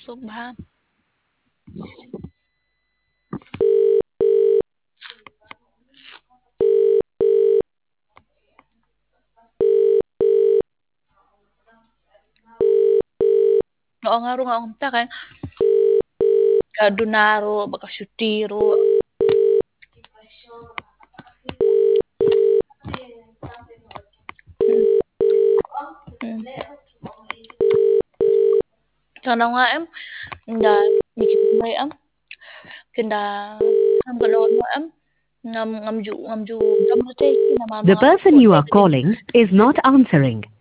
Subhan. Oo nga ro nga unta kay kadunaro bakasutiro. Mm. Sana nga da mikimay kinda ngamju ngamju The person you are calling is not answering.